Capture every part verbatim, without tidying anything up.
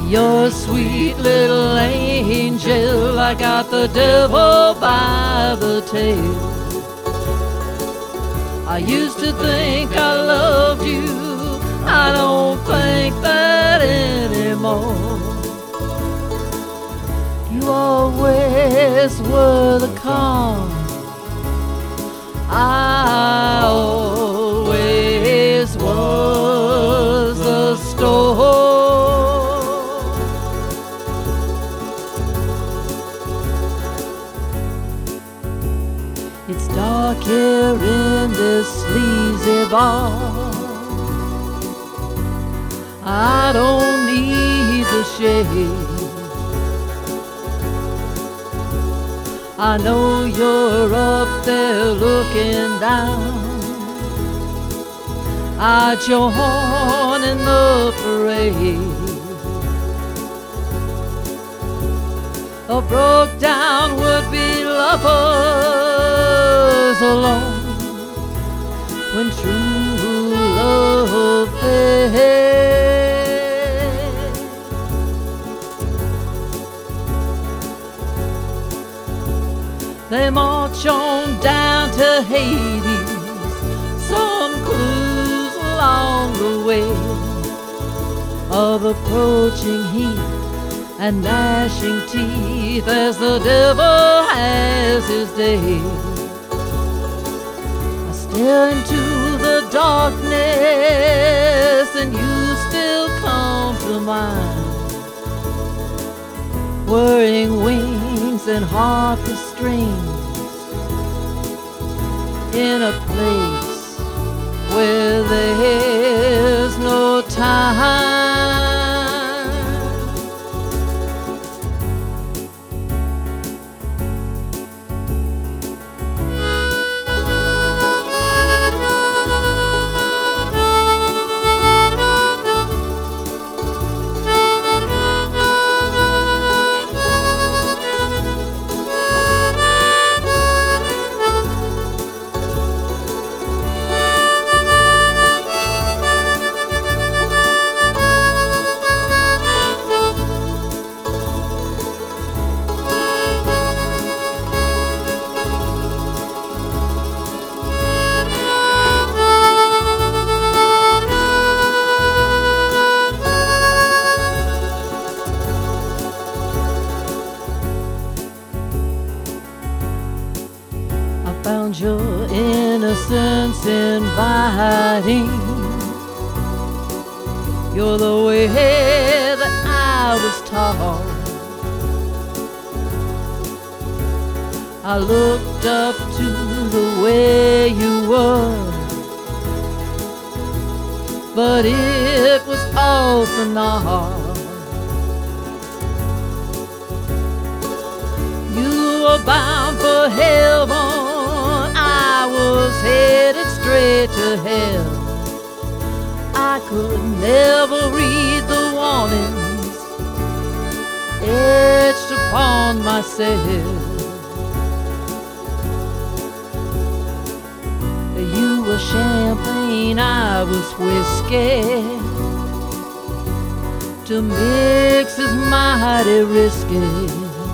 You're a sweet little angel. I got the devil by the tail. I used to think I loved you. I don't think that anymore. You always were the calm. I always was the storm. It's dark here in this sleazy bar. I don't need the shade. I know you're up there looking down. I join in the parade. A broke down would-be lovers alone when true love fades. They march on down to Hades, some clues along the way of approaching heat and gnashing teeth as the devil has his day. I stare into the darkness and you still come to mind, whirring wings and harpy strings in a place where there's no time. Found your innocence inviting. You're the way that I was taught. I looked up to the way you were, but it was all for naught. You were bound for heaven, I was headed straight to hell. I could never read the warnings etched upon myself. You were champagne, I was whiskey. To mix is mighty risky.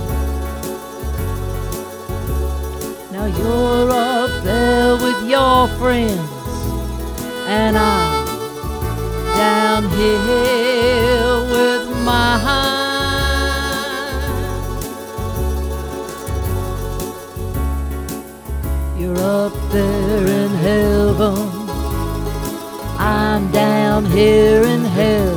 Now you're up there with your friends, and I'm down here with mine. You're up there in heaven, I'm down here in hell.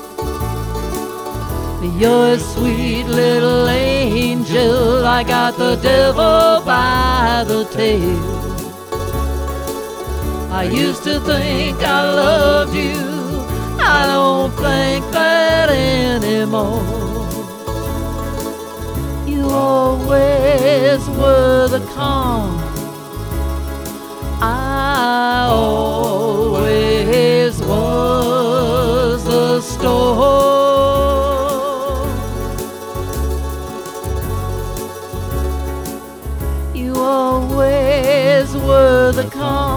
You're a sweet little angel, I got the devil by the tail. I used to think I loved you, I don't think that anymore. You always were the calm, I always was the storm. You always were the calm,